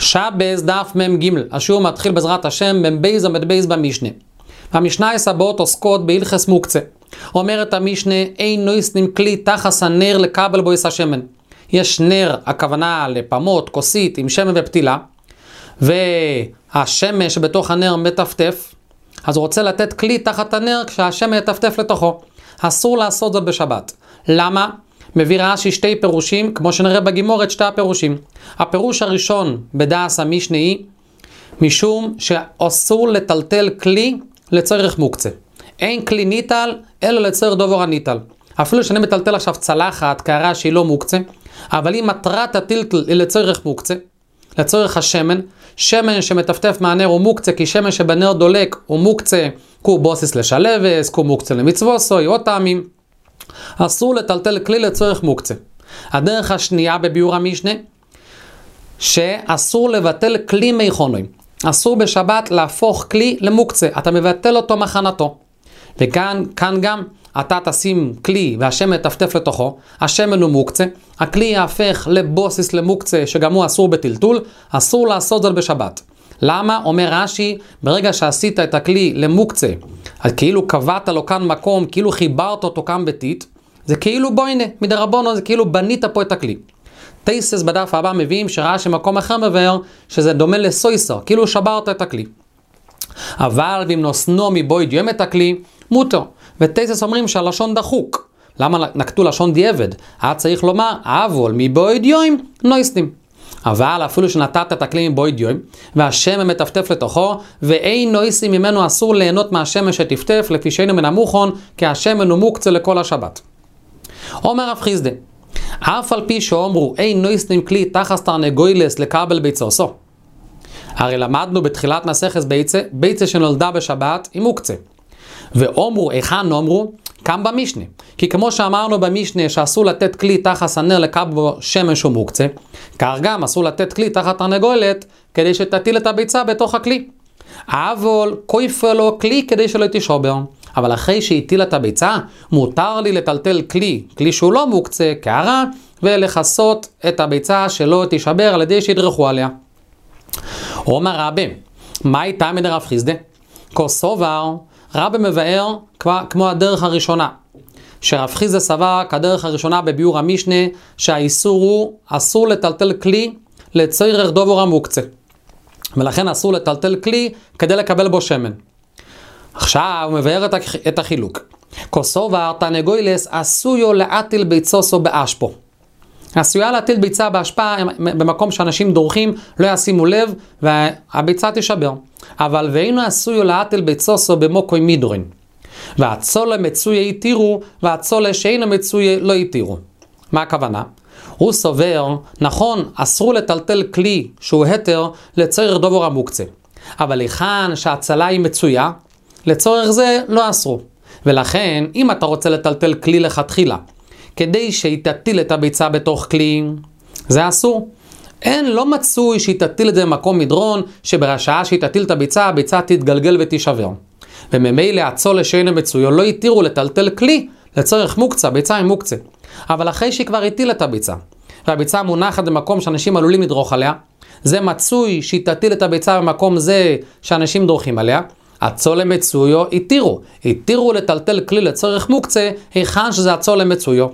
שבס דף מ"ג, השיעור מתחיל בעזרת השם מבייז המדבייז במשנה. המשנה הבאות עוסקות בהלכס מוקצה. אומרת המשנה, אין נויסנים כלי תחס הנר לקבל בו יש השמן. יש נר, הכוונה לפמות, כוסית עם שמן ופתילה, והשמן שבתוך הנר מטפטף, אז הוא רוצה לתת כלי תחת הנר כשהשמן יטפטף לתוכו. אסור לעשות זאת בשבת. למה? מביא רש"י שתי פירושים, כמו שנראה בגימורת שתי הפירושים. הפירוש הראשון בדעס המשנה היא, משום שאסור לטלטל כלי לצורך מוקצה. אין כלי ניטל, אלא לצורך דובר הניטל. אפילו שאני מטלטל עכשיו צלחת, קערה שהיא לא מוקצה, אבל אם מטרת הטלטל היא לצורך מוקצה, לצורך השמן, שמן שמטפטף מהנר הוא מוקצה, כי שמן שבנר דולק הוא מוקצה, כו בוסיס לשלבס, כו מוקצה למצווסו, עוד טעמים. אסור לטלטל כלי לצורך מוקצה. הדרך השנייה בביאור המשנה, שאסור לבטל כלי מיכונוי. אסור בשבת להפוך כלי למוקצה, אתה מבטל אותו מחנתו. וכאן גם אתה תשים כלי והשמן יטפטף לתוכו, השמן הוא מוקצה, הכלי יהפך לבוסיס למוקצה שגם הוא אסור בטלטול, אסור לעשות זאת בשבת. למה? אומר רש"י, ברגע שעשית את הכלי למוקצה, אז כאילו קבעת לו כאן מקום, כאילו חיברת אותו כאן בתית, זה כאילו בוינה, מדרבנו, זה כאילו בנית פה את הכלי. תייסס בדף הבא מביאים שרש"י מקום אחר מבאר שזה דומה לסויסר, כאילו שברת את הכלי. אבל אם נוסנו מבוי דיום את הכלי, מותר. ותייסס אומרים שהלשון דחוק. למה נקטו לשון דיעבד? היה צריך לומר, אבל מבוי דיום נויסנים. אבל אפילו שנתת את הכלי מבוי דיום, והשמן מטפטף לתוכו, ואין נויסים ממנו אסור ליהנות מהשמן שטפטף, לפי שאינו מן המוכן, כי השמן הוא מוקצה לכל השבת. אומר רב חיסדא, אף על פי שאומרו, אין נויסנים כלי תחס תרנגוילס לקבל ביצוסו. הרי למדנו בתחילת מסכת ביצה שנולדה בשבת היא מוקצה. ואומרו, היכן אומרו? כאן במשנה. כי כמו שאמרנו במשנה שאסור לתת כלי תחת הנר לקבל בו שמן שהוא מוקצה, כך גם אסור לתת כלי תחת תרנגולת כדי שתטיל את הביצה בתוך הכלי. אבל כויפה לו כלי כדי שלא תישובר. אבל אחרי שהטיל את הביצה, מותר לי לטלטל כלי שהוא לא מוקצה, קערה, ולחסות את הביצה שלא תישבר על ידי שידרכו עליה. אומר רבי, מה הייתה מן רב חיסדא? כוסובר, רבי מבאר כמו הדרך הראשונה. שרב חיסדא סבר כדרך הראשונה בביאור המשנה, שהאיסור הוא אסור לטלטל כלי לצורך דובר המוקצה. ולכן אסור לטלטל כלי כדי לקבל בו שמן. עכשיו הוא מבאר את החילוק. כוסובר תרנגוילס עשויו להטיל ביצוסו באשפו. עשויה להטיל ביצה באשפה במקום שאנשים דורכים, לא ישימו לב והביצה תשבר. אבל ואינו עשויו להטיל ביצוסו במוקוי מידורין. והצולה מצויה יתירו, והצולה שאינו מצויה לא יתירו. מה הכוונה? הוא סובר, נכון, אסור לטלטל כלי שהוא היתר לצורך דובר המוקצה. אבל היכן שהצלה היא מצויה, לצורך זה לא אסרו. ולכן, אם אתה רוצה לטלטל כלי לכתחילה, כדי שהיא תטיל את הביצה בתוך כלי, זה אסור. אין, לא מצוי שהיא תטיל את זה במקום מדרון, שברשעה שהיא תטיל את הביצה, הביצה תתגלגל ותישבר. וממילא הצולה שאינו מצויו לא יתירו לטלטל כלי לצורך מוקצה, ביצה היא מוקצה. אבל אחרי שהיא כבר הטיל את הביצה, והביצה מונחת במקום שאנשים עלולים לדרוך עליה, זה מצוי שהיא תטיל את הביצה במקום זה שאנשים דורכים עליה, הצולה מצויו התירו לטלטל כלי לצורך מוקצה, היכן שזה הצולה מצויו.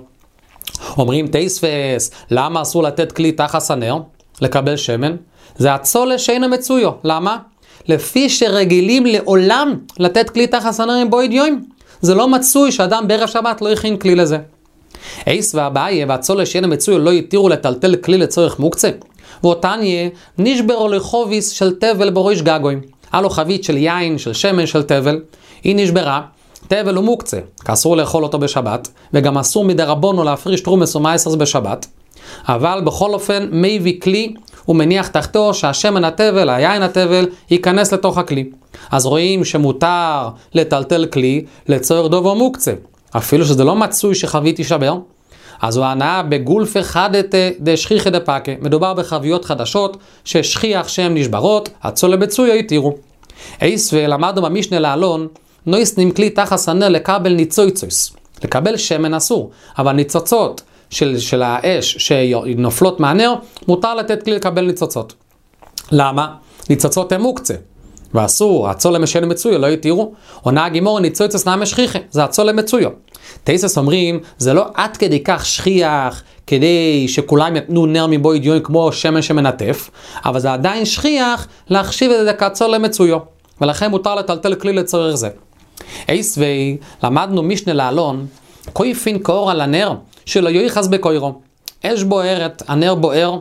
אומרים תייספס, למה אסור לתת כלי תחת הנר לקבל שמן? זה הצולה שאינו מצויו. למה? לפי שרגילים לעולם לתת כלי תחת הנר עם בוי דיום. זה לא מצוי שאדם בערב שבת לא יכין כלי לזה. אייס והבאיה והצולה שאינו מצויו לא יתירו לטלטל כלי לצורך מוקצה. ואותניה נשברו לחוביס של תבל בראש גגויים. הלו חבית של יין, של שמן, של תבל, היא נשברה, תבל הוא מוקצה, כי אסור לאכול אותו בשבת, וגם אסור מדרבנו להפריש תרומס ומעשרס בשבת, אבל בכל אופן מביא כלי ומניח תחתו שהשמן התבל, היין התבל, ייכנס לתוך הכלי. אז רואים שמותר לטלטל כלי לצורך דובר מוקצה, אפילו שזה לא מצוי שחבית תישבר, אז הוא ענה בגולף אחד דשכיחי דפקה. מדובר בחביות חדשות ששכיח שהן נשברות, הצולה בצויה יתירו. אייס ולמדנו במשנה לעלון, נויסנים כלי תחס הנר לקבל ניצוצוס. לקבל שמן אסור, אבל ניצוצות של האש שנופלות מהנר, מותר לתת כלי לקבל ניצוצות. למה? ניצוצות הם מוקצה. ואסור, הצול למשל מצויו, לא יתירו. עונה הגימור ניצוצס נעמה שכיחה, זה הצול למצויו. תייסס אומרים, זה לא עד כדי כך שכיח, כדי שכולם יתנו נר מבו ידיון כמו שמן שמנטף, אבל זה עדיין שכיח להחשיב את זה כצול למצויו. ולכן מותר לטלטל כלי לצורך זה. עשוי, למדנו משנה לעלון, קויפין קאור על הנר, שלא יוחס בקוירו. אש בוערת, הנר בוער,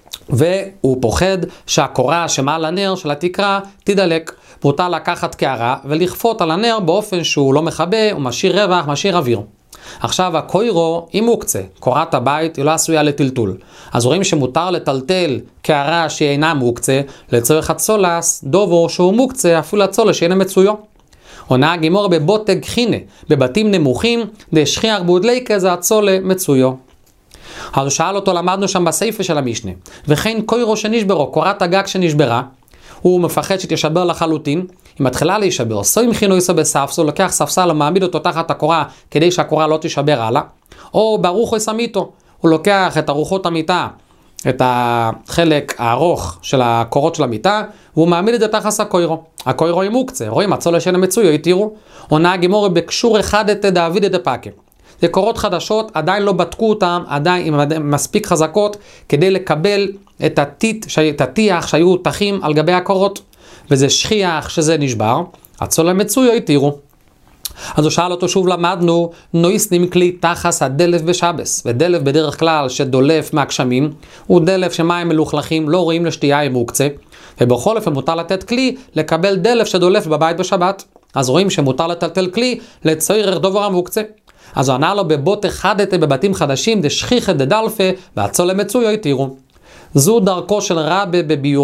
והוא פוחד שהקורה שמעל הנר של התקרה תדלק. מותר לקחת קערה ולכפות על הנר באופן שהוא לא מכבה, הוא משאיר רווח, משאיר אוויר. עכשיו הקוירו היא מוקצה, קורת הבית היא לא עשויה לטלטול. אז רואים שמותר לטלטל קערה שהיא אינה מוקצה, לצורך הצולס, דובו שהוא מוקצה, אפילו הצולס שאינה מצויו. עונה הגימור בבותג חינה, בבתים נמוכים, דשכיח בודליקה זה הצולה מצויו. אז הוא שאל אותו, למדנו שם בסייפה של המשנה, וכן קוירו שנשברו, קורת הגג שנשברה, הוא מפחד שתשבר לחלוטין, היא מתחילה להישבר, סוים חינו יסו בספסו, לוקח ספסל ומעמיד אותו תחת הקורה, כדי שהקורה לא תשבר הלאה, או ברוך הוא סמיתו, הוא לוקח את ארוחות המיטה, את החלק הארוך של הקורות של המיטה, והוא מעמיד את זה תחת הקוירו. הקוירו היא מוקצה, רואים, הצולה שאינה מצויו, יתירו, עונה הגימור בקשור אחד את דאביד את הפקה. זה קורות חדשות, עדיין לא בדקו אותם, עדיין הם מספיק חזקות כדי לקבל את הטיח שהיו תחים על גבי הקורות, וזה שכיח שזה נשבר, הצולה מצויו יתירו. אז הוא שאל אותו, שוב למדנו, נויסנים כלי תחס הדלף בשבס, ודלף בדרך כלל שדולף מהגשמים, הוא דלף שמים מלוכלכים לא רואים לשתייה עם מוקצה, ובכל אופן מותר לתת כלי לקבל דלף שדולף בבית בשבת. אז רואים שמותר לטלטל כלי לצורך דובר המוקצה. אז הוא ענה לו, בבוט אחד את בבתים חדשים דשכיחא דדלפה והצולה מצויו יתירו. זו דרכו של רבי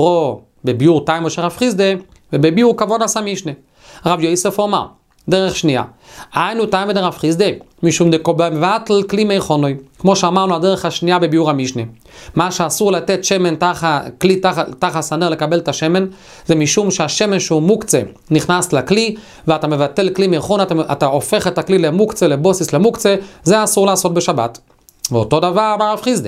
בביור תימו של רב חיסדא, ובביור כבוד עשה משנה. רב יוסף אומר, דרך שנייה, היינו תימו דרב חיסדא, משום דקובבטל כלי מי חונוי, כמו שאמרנו הדרך השנייה בביור המשנה. מה שאסור לתת שמן כלי תחת הנר לקבל את השמן, זה משום שהשמן שהוא מוקצה נכנס לכלי, ואתה מבטל כלי מי חונוי, אתה הופך את הכלי למוקצה, לבוסיס למוקצה, זה אסור לעשות בשבת. ואותו דבר אמר רב חיסדא.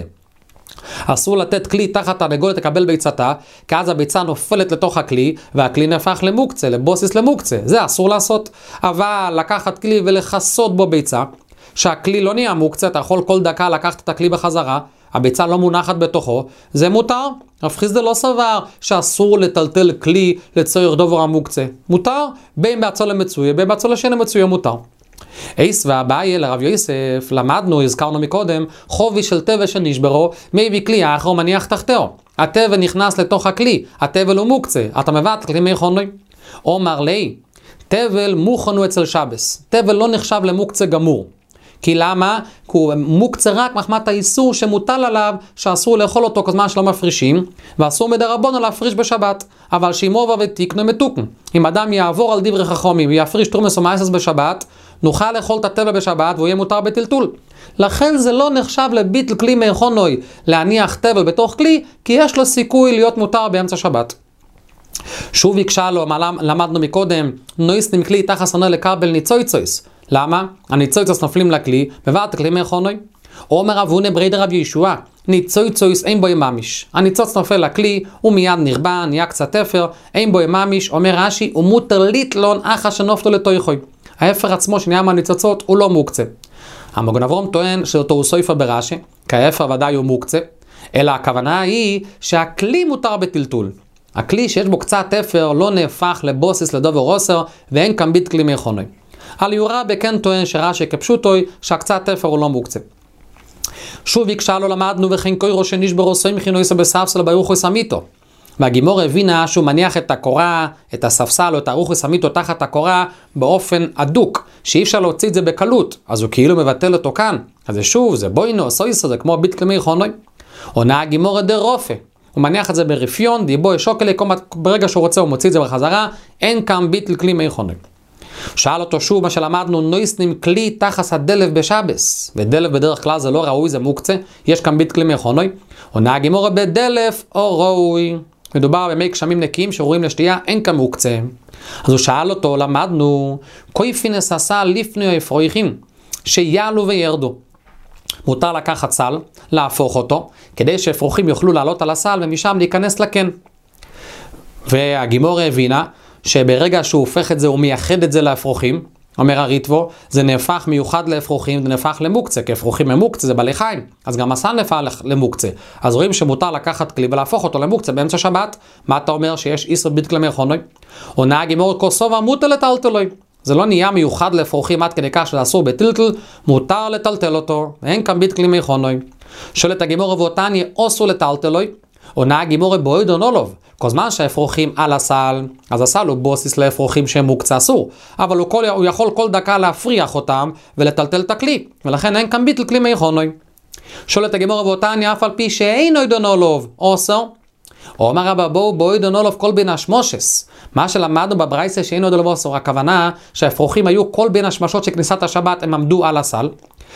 אסור לתת כלי תחת הנגולת לקבל ביצתה, כי אז הביצה נופלת לתוך הכלי, והכלי נהפך למוקצה, לבוסיס למוקצה. זה אסור לעשות. אבל לקחת כלי ולחסות בו ביצה, שהכלי לא נהיה מוקצה, אתה יכול כל דקה לקחת את הכלי בחזרה, הביצה לא מונחת בתוכו, זה מותר. רב חיסדא לא סבר שאסור לטלטל כלי לצורך דובר המוקצה. מותר, בין בהצולה מצויה, בין בהצולה שאינה מצויה מותר. עיס והבאי לרב יוסף, למדנו, הזכרנו מקודם, חובי של תבל שנשברו, מביא כלי האחר ומניח תחתיו. התבל נכנס לתוך הכלי, התבל הוא מוקצה, אתה מבט כלי מי חונוי. אומר לי, תבל מוכנו אצל שבס, תבל לא נחשב למוקצה גמור. כי למה? כי הוא מוקצה רק מחמת האיסור שמוטל עליו, שאסור לאכול אותו כזמן שלא מפרישים, ואסור מדרבנו להפריש בשבת. אבל שימובה ותיקנו מתוקן. אם אדם יעבור על דברי חכמים ויפריש תרומס ומעשס בשבת, נוכל לאכול את התבל בשבת והוא יהיה מותר בטלטול. לכן זה לא נחשב לביטל כלי מי חונוי להניח תבל בתוך כלי, כי יש לו סיכוי להיות מותר באמצע שבת. שוב יקשה לו, למדנו מקודם, נויסנים כלי תחס הנר לקרבל ניצויצויס. למה? הניצויצויס נופלים לכלי, בבת כלי מי חונוי. אומר אבונה ברידר רב ישוע, ניצויצויס אין בו ממש. הניצוץ נופל לכלי, הוא מיד נרבע, נהיה קצת אפר, אין בו ממש, אומר רש"י, ומותר ליטלון אחא שנופלו לתוכוי. האפר עצמו שנהיה מהניצוצות הוא לא מוקצה. המגן אברום טוען שאותו הוא סויפה ברש"י, כי האפר ודאי הוא מוקצה, אלא הכוונה היא שהכלי מותר בטלטול. הכלי שיש בו קצת אפר לא נהפך לבוסיס לדובר רוסר, ואין כאן ביט כלי מי חונוי. על יורה בכן טוען שרש"י כפשוטוי שהקצת אפר הוא לא מוקצה. שוב יקשה לו למדנו וכן קוירו שנשברו סוים חינו יסו בספסל ברוך הוא סמיתו. והגימור הבינה שהוא מניח את הקורה, את הספסל או את הרוך וסמיתו תחת הקורה באופן עדוק, שאי אפשר להוציא את זה בקלות, אז הוא כאילו מבטל אותו כאן. אז זה שוב, זה בוינו, סויסו, זה כמו ביט כלי חונוי. עונה הגימור דר רופא, הוא מניח את זה ברפיון, דיבו שוקלי, ברגע שהוא רוצה הוא מוציא את זה בחזרה, אין כאן ביט כלי חונוי. שאל אותו שוב מה שלמדנו, נויסנים כלי תחס הדלף בשבס, ודלף בדרך כלל זה לא ראוי, זה מוקצה, יש כאן ביט כלי חונוי. עונה הגימור בדלף או ראוי. מדובר במי גשמים נקיים שרואים לשתייה, אין כאן מוקצה. אז הוא שאל אותו, למדנו, קויפינס עשה לפני אפרויכים, שיעלו וירדו. מותר לקחת סל, להפוך אותו, כדי שאפרוחים יוכלו לעלות על הסל ומשם להיכנס לקן. והגימור הבינה שברגע שהוא הופך את זה, הוא מייחד את זה לאפרוחים, אומר הריטבו, זה נהפך מיוחד לאפרוחים, זה נהפך למוקצה, כי אפרוחים למוקצה זה בעלי חיים, אז גם הסל נהפך למוקצה. אז רואים שמותר לקחת כלי ולהפוך אותו למוקצה באמצע שבת. מה אתה אומר? שיש איסור ביטל מרחונוי? עונה הגימור כוסובה מוטל לטלטלוי. זה לא נהיה מיוחד לאפרוחים עד כדי כך שזה אסור בטלטל, מותר לטלטל אותו, אין כאן ביטל מרחונוי. שואלת הגימור ואותניה אוסו לטלטלוי. עונה הגימור בוידון אולוב. כל זמן שהאפרוחים על הסל, אז הסל הוא בוסיס לאפרוחים שהם מוקצה אסור, אבל הוא יכול כל דקה להפריח אותם ולטלטל את הכלי, ולכן אין כאן ביטל כלי מרחונוי. שואלת הגימור ואותניה אף על פי שאין אוידון אולוב אוסר, אומר רבא בוידון אולוב כל בין השמושס. מה שלמדנו בברייסה שאין אוידון אולוב אוסר, הכוונה שהאפרוחים היו כל בין השמשות של כניסת השבת, הם עמדו על הסל,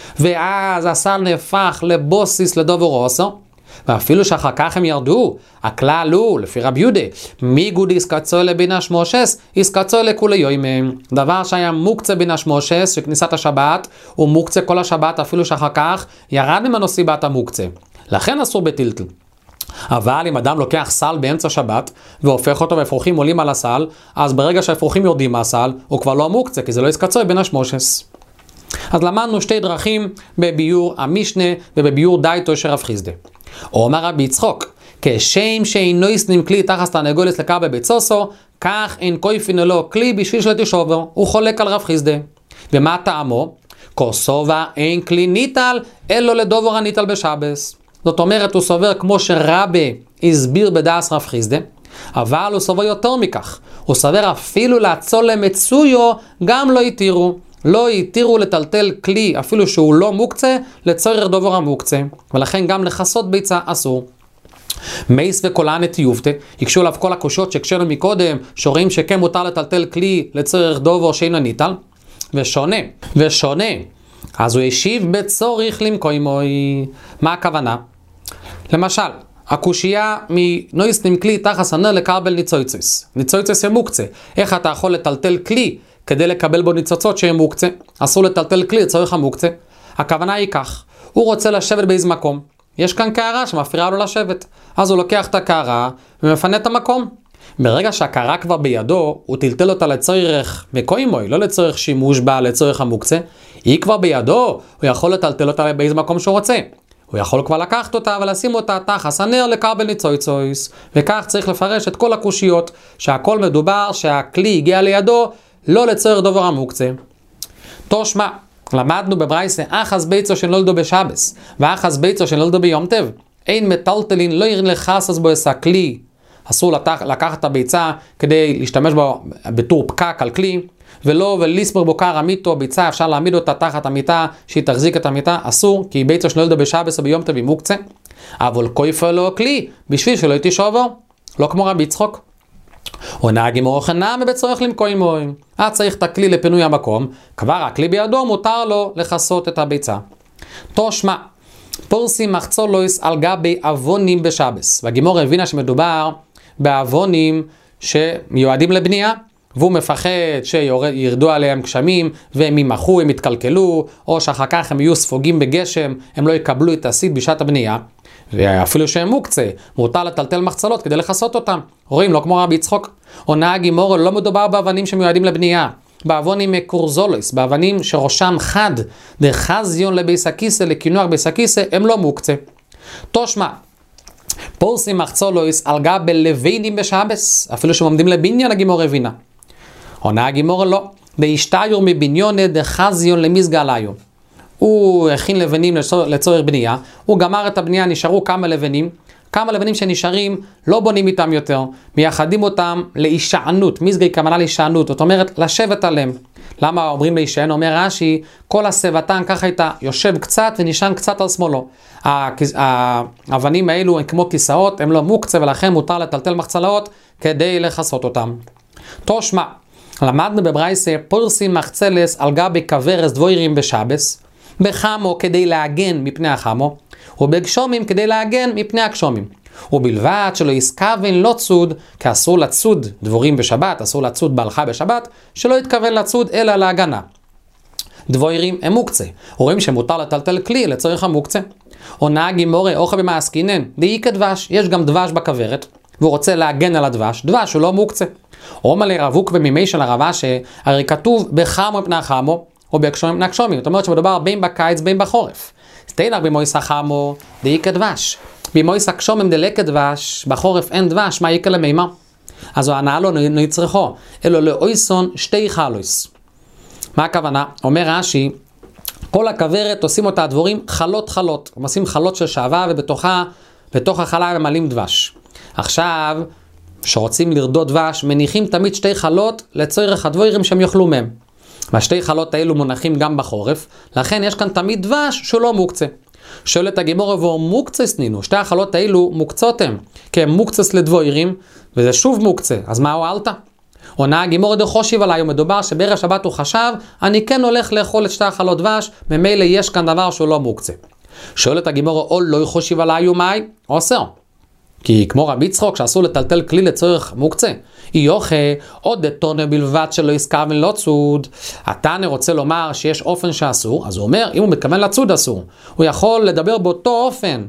ואז הסל נהפך לבוסיס לדובר אוסר, ואפילו שאחר כך הם ירדו, הכלל הוא, לפי רב יהודה, מי גוד יסקצוי לבין השמושס, יסקצוי לכולי יוימם. דבר שהיה מוקצה בין השמושס, שכניסת השבת, הוא מוקצה כל השבת, אפילו שאחר כך ירד ממנו סיבת המוקצה. לכן אסור בטלטל. אבל אם אדם לוקח סל באמצע שבת, והופך אותו ואפרוחים עולים על הסל, אז ברגע שהאפרוחים יורדים מהסל, הוא כבר לא מוקצה, כי זה לא יסקצוי בין השמושס. אז למדנו שתי דרכים בביור המשנה ובביור דייטו של רב חיסדא. אומר רבי יצחוק, כשם שאינו יסנים כלי תחת תרנגולת לקרב בביצוסו, כך אין כויפין לו כלי בשביל שלתשובר. הוא חולק על רב חיסדא. ומה טעמו? כוסובה אין כלי ניטל, אלו לדובר הניטל בשבס. זאת אומרת, הוא סובר כמו שרבי הסביר בדעס רב חיסדא, אבל הוא סובר יותר מכך. הוא סובר אפילו לעצור למצויו, גם לא יתירו. לא יתירו לטלטל כלי, אפילו שהוא לא מוקצה, לצורך דובר המוקצה. ולכן גם לחסות ביצה אסור. מייס וקולנת יופתה, יקשו עליו כל הקושות שקשנו מקודם, שרואים שכן מותר לטלטל כלי לצורך דובר שאינו ניטל. ושונה. אז הוא השיב בצורך למקוימוי. מה הכוונה? למשל, הקושייה מנויסנים כלי תחת סנר לקרבל ניצויצוס. ניצויצוס הוא מוקצה. איך אתה יכול לטלטל כלי כדי לקבל בו ניצוצות שהם מוקצה? אסור לטלטל כלי לצורך המוקצה. הכוונה היא כך, הוא רוצה לשבת באיזה מקום, יש כאן קערה שמפריעה לו לשבת, אז הוא לוקח את הקערה ומפנה את המקום. ברגע שהקערה כבר בידו, הוא טלטל אותה לצורך מקוימוי, לא לצורך שימוש בה, לצורך המוקצה. היא כבר בידו, הוא יכול לטלטל אותה באיזה מקום שהוא רוצה. הוא יכול כבר לקחת אותה ולשים אותה תחת הנר לקרבל ניצויצויס. וכך צריך לפרש את כל הקושיות, שהכל מדובר שהכלי הגיע לידו, לא לצורך דובר המוקצה. תושמע, למדנו בברייסה, אחס ביצו שנולדו בשבס, ואחס ביצו שנולדו ביום טב. אין מטלטלין, לא ירין לחסס בו עשה כלי. אסור לקחת את הביצה כדי להשתמש בו בתור פקק על כלי, ולספר בו קר המיטו, ביצה אפשר להעמיד אותה תחת המיטה, שהיא תחזיק את המיטה, אסור, כי ביצו שנולדו בשבס או ביום טב היא מוקצה. אבל כויפה לו כלי, בשביל שלא יתישובו, לא כמו רבי יצחוק. עונה הגימור חנם בצורך למקוימוי. צריך את הכלי לפינוי המקום, כבר הכלי בידו מותר לו לחסות את הביצה. תושמע, פורסים מחצולויס על גבי אבונים בשבס. והגימור הבינה שמדובר באבונים שמיועדים לבנייה, והוא מפחד שירדו עליהם גשמים והם ימחו, הם יתקלקלו, או שאחר כך הם יהיו ספוגים בגשם, הם לא יקבלו את הסיד בשעת הבנייה. ואפילו שהם מוקצה, מותר לטלטל מחצלות כדי לחסות אותם. רואים, לא כמו רבי יצחוק. עונה הגימור, לא מדובר באבנים שמיועדים לבנייה. באבונים מקורזולוס, באבנים שראשם חד, דחזיון לביס הכיסא, לכינוח ביס הכיסא, הם לא מוקצה. תושמע, פורסים מחצולוס על גב בלווינים בשבס, אפילו שמעמדים לבניין הגימור הבינה. עונה הגימור לא, דהשתיור מבניונה דחזיון למסגליו. הוא הכין לבנים לצורך בנייה, הוא גמר את הבנייה, נשארו כמה לבנים שנשארים, לא בונים איתם יותר, מייחדים אותם להישענות, מסגי כוונה להישענות, זאת אומרת לשבת עליהם. למה אומרים להישען? אומר רש"י, כל הסבתן ככה הייתה יושב קצת ונשען קצת על שמאלו. האבנים האלו הם כמו כיסאות, הם לא מוקצה ולכן מותר לטלטל מחצלות כדי לחסות אותם. תושמע, למדנו בברייסה פורסים מחצלס על גבי כברס דבוירים בשבס, בחמו כדי להגן מפני החמו, ובגשומים כדי להגן מפני הגשומים. ובלבד שלא יסכוון לא צוד, כי אסור לצוד דבורים בשבת, אסור לצוד בעלך בשבת, שלא יתכוון לצוד אלא להגנה. דבוירים הם מוקצה, רואים שמותר לטלטל כלי לצורך המוקצה. עונה הגימורה אוכל במעסקינן, דאי כדבש, יש גם דבש בכוורת, והוא רוצה להגן על הדבש, דבש הוא לא מוקצה. אומר לי רבוק ומימי של הרבה שהרי כתוב בחמו מפני החמו, או בהקשומים מפני הקשומים. זאת אומרת שמדובר בין בקיץ בין בחורף. סתינך במויס החמו דאיקה דבש. במויס הקשומים דלקה דבש, בחורף אין דבש, מה יקה למימה? אז הוא ענה לו נצרכו, אלו לאויסון שתי חלויס. מה הכוונה? אומר רש"י, כל הכוורת עושים אותה הדבורים חלות. הם עושים חלות של שעבה ובתוך החלה הם ממלאים דבש. עכשיו, כשרוצים לרדות דבש, מניחים תמיד שתי חלות לצורך הדבורים שהם יאכלו מהם. והשתי חלות האלו מונחים גם בחורף, לכן יש כאן תמיד דבש שהוא לא מוקצה. שואלת הגימורה ואו מוקצס נינו, שתי החלות האלו מוקצות הם, כי הם מוקצס לדבורים, וזה שוב מוקצה, אז מה הועלת? עונה הגימורה דחושיב עליי, ומדובר שבערב שבת הוא חשב, אני כן הולך לאכול את שתי החלות דבש, ממילא יש כאן דבר שהוא לא מוקצה. שואלת הגימורה, או לא יחושיב עליי ומאי? אוסר. כי כמו רבי יצחוק שאסור לטלטל כלי לצורך מוקצה, יוכה עוד דתונה בלבד שלא יזכר ולא צוד. התנא רוצה לומר שיש אופן שאסור, אז הוא אומר, אם הוא מתכוון לצוד אסור, הוא יכול לדבר באותו אופן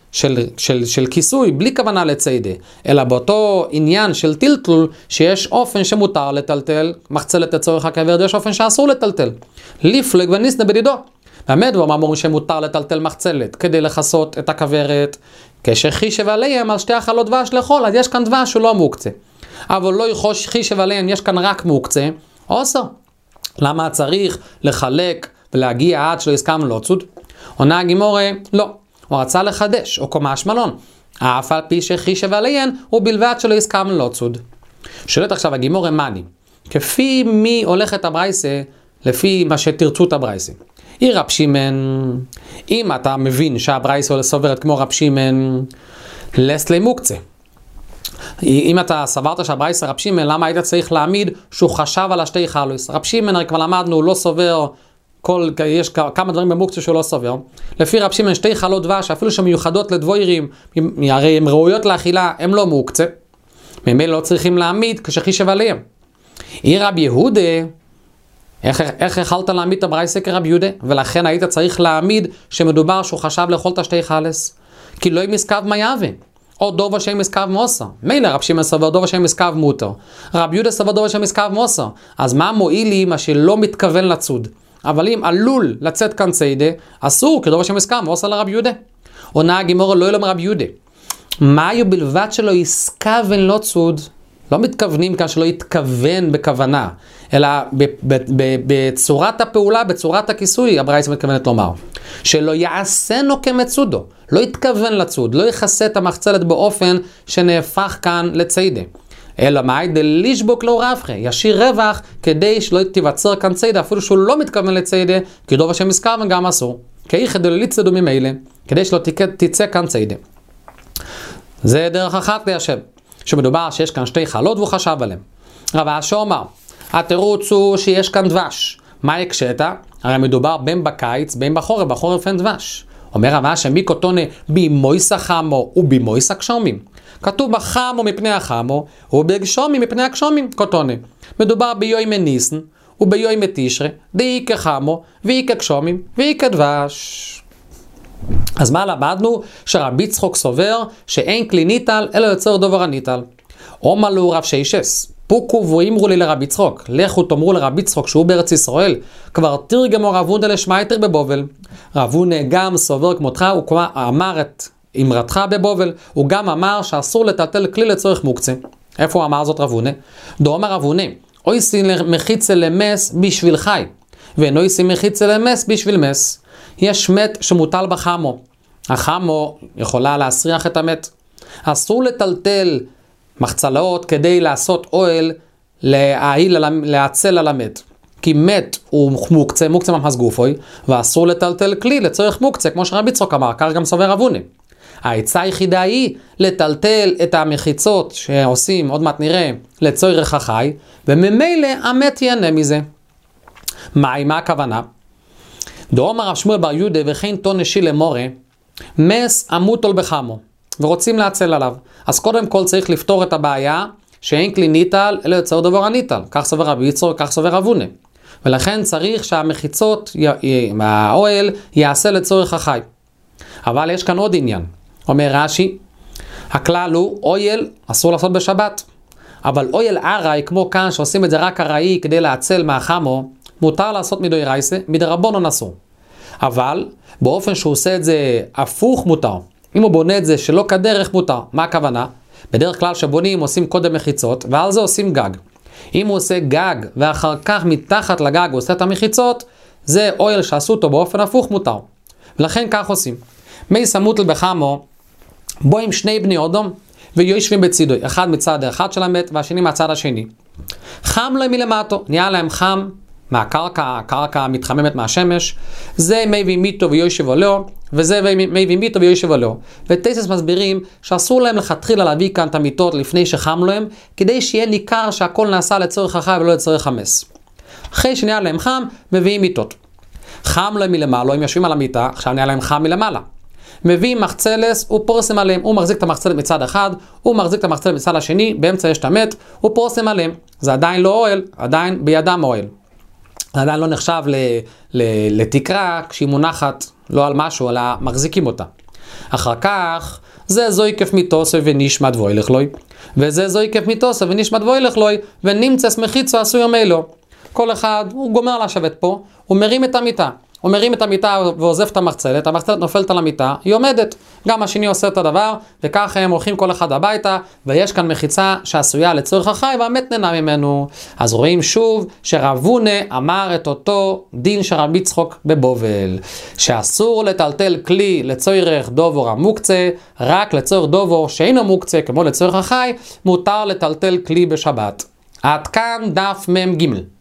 של כיסוי, בלי כוונה לציידה, אלא באותו עניין של טלטול, שיש אופן שמותר לטלטל, מחצלת לצורך הכברת, יש אופן שאסור לטלטל. ליפלג וניסנה בדידו. באמת הוא אמרו שמותר לטלטל מחצלת, כדי לחסות את הכברת, כשחישב עליהם על שתי החלות דבש לאכול, אז יש כאן דבש שהוא לא מוקצה. אבל לא חישב עליהם, יש כאן רק מוקצה, אוסר. למה צריך לחלק ולהגיע עד שלא יסכם לא צוד? עונה הגימורה, לא. הוא רצה לחדש, או קומה שמלון. אף על פי שחישב עליהם, הוא בלבד שלא יסכם לא צוד. שואלת עכשיו הגימורה מני, כפי מי הולכת הברייסה, לפי מה שתרצו את הברייסה. היא רב שמעון, אם אתה מבין שהברייסה סוברת כמו רב שמעון, לסלי מוקצה. אם אתה סברת שהברייסה רב שמעון, למה היית צריך להעמיד שהוא חשב על השתי חלויס? רב שמעון, הרי כבר למדנו, הוא לא סובר, יש כמה דברים במוקצה שהוא לא סובר. לפי רב שמעון, שתי חלות דבש, אפילו שמיוחדות לדבוירים, הרי הן ראויות לאכילה, הם לא מוקצה. ממילא לא צריכים להעמיד כשחישב עליהם. היא רב יהודה, איך יכלת להעמיד את הברייסה כרב יהודה? ולכן היית צריך להעמיד שמדובר שהוא חשב לאכול את השתי חלס. כי לא ימסקב מה יהווה. או דוב השם מסקב מוסר. מילא רב שמעון סבר דוב השם מסקב מותר. רב יהודה סבר דוב השם מסקב מוסר. אז מה מועיל לי מה שלא מתכוון לצוד? אבל אם עלול לצאת כאן ציידה, אסור, כי דוב השם מסקב מוסר לרב יהודה. עונה הגימורה לא ילם רב יהודה. מה היו בלבד שלא יסקב ולא צוד? לא מתכוונים כאן שלא יתכוון בכוונה, אלא בצורת הפעולה, בצורת הכיסוי, הברייסה מתכוונת לומר. שלא יעשנו כמצודו, לא יתכוון לצוד, לא יכסה את המחצלת באופן שנהפך כאן לציידה. אלא מה? דלישבוק לא רבחה, ישיר רווח כדי שלא תיווצר כאן ציידה, אפילו שהוא לא מתכוון לציידה, כי דוב השם מסקר וגם אסור. כי חדללית צדומים אלה, כדי שלא תצא כאן ציידה. זה דרך אחת ליישב. שמדובר שיש כאן שתי חלות והוא חשב עליהם. רב אשר אומר, התירוץ הוא שיש כאן דבש. מה יקשת? הרי מדובר בין בקיץ, בין בחורף, בחורף אין דבש. אומר רב אשר, מי כותונה בימויס החמו ובימויס הקשומים. כתוב בחמו מפני החמו ובגשומים מפני הקשומים כותונה. מדובר ביום ניסן וביום תשרי, דאיקה חמו ואיקה קשומים ואיקה דבש. אז מה למדנו? שרבי יצחוק סובר שאין כלי ניטל אלא יוצר דובר הניטל. אומר לו רב שיישס, פוקו ואמרו לי לרבי יצחוק, לכו תאמרו לרבי יצחוק שהוא בארץ ישראל, כבר תרגמו רב הונא לשמייטר בבובל. רב הונא גם סובר כמותך, הוא אמר את אמרתך בבובל, הוא גם אמר שאסור לטלטל כלי לצורך מוקצה. איפה הוא אמר זאת רב הונא? דאמר רב הונא, אוי סין מחיצה למס בשביל חי, ואינוי סין מחיצה למס בשביל מס. יש מת שמוטל בחמו. החמו יכולה להסריח את המת. אסור לטלטל מחצלות כדי לעשות אוהל להצל על המת. כי מת הוא מוקצה, מוקצה ממחס גופוי, ואסור לטלטל כלי לצורך מוקצה, כמו שרבי יצחוק אמר, כך גם סובר רב הונא. העצה היחידה היא לטלטל את המחיצות שעושים, עוד מעט נראה, לצורך החי, וממילא המת ייהנה מזה. מה הכוונה? דאמר רב שמואל בר יהודה וכן תונה שילה מורה, מס עמוטול בחמו, ורוצים להצל עליו. אז קודם כל צריך לפתור את הבעיה שאין כלי ניטל אלא יוצר דובר הניטל. כך סובר רבי יצחוק, כך סובר רב הונא. ולכן צריך שהמחיצות, האוהל, יעשה לצורך החי. אבל יש כאן עוד עניין. אומר רש"י, הכלל הוא אויל אסור לעשות בשבת. אבל אויל ארעי, כמו כאן שעושים את זה רק ארעי כדי להצל מהחמו, מותר לעשות מדאורייתא, מדרבנן אסור. אבל באופן שהוא עושה את זה הפוך מותר. אם הוא בונה את זה שלא כדרך מותר. מה הכוונה? בדרך כלל שבונים עושים קודם מחיצות ועל זה עושים גג. אם הוא עושה גג ואחר כך מתחת לגג הוא עושה את המחיצות, זה אויל שעשו אותו באופן הפוך מותר. ולכן כך עושים. מי סמוטל בחמו, בו עם שני בני אודום ויושבים בצידו, אחד מצד אחד של המת והשני מהצד השני. חם להם מלמטו, נהיה להם חם מהקרקע, הקרקע מתחממת מהשמש, זה מי מיתו ויושב עליו, וזה מי מיתו ויושב עליו. וטייסס מסבירים שאסור להם לכתחילה להביא כאן את המיטות לפני שחם להם, כדי שיהיה ניכר שהכל נעשה לצורך החי ולא לצורך המס. אחרי שנהיה להם חם, מביאים מיטות. חם להם מלמעלה, הם יושבים על המיטה, עכשיו נהיה להם חם מלמעלה. מביאים מחצלס, הוא פורסם עליהם, הוא מחזיק את המחצלת מצד אחד, הוא מחזיק את המחצלת מצד השני, באמצע יש את המת, הוא פורסם עליהם. זה עדיין לא אוהל, עדיין בידם אוהל. זה עדיין לא נחשב לתקרה כשהיא מונחת לא על משהו, אלא מחזיקים אותה. אחר כך, זה זויקף מיתוסו ונשמת ואילך לוי, וזה זויקף מיתוסו ונשמת ואילך לוי, ונמצס מחיצו עשוי יומילו. כל אחד, הוא גומר לשבת פה, הוא מרים את המיטה. הוא מרים את המיטה ועוזב את המחצלת, המחצלת נופלת על המיטה, היא עומדת. גם השני עושה את הדבר, וככה הם הולכים כל אחד הביתה, ויש כאן מחיצה שעשויה לצורך החי, והמת נהנה ממנו. אז רואים שוב שרב הונא אמר את אותו דין של רבי יצחוק בבובל, שאסור לטלטל כלי לצורך דובור המוקצה, רק לצורך דובור שאינו מוקצה, כמו לצורך החי, מותר לטלטל כלי בשבת. עד כאן דף מ"ג.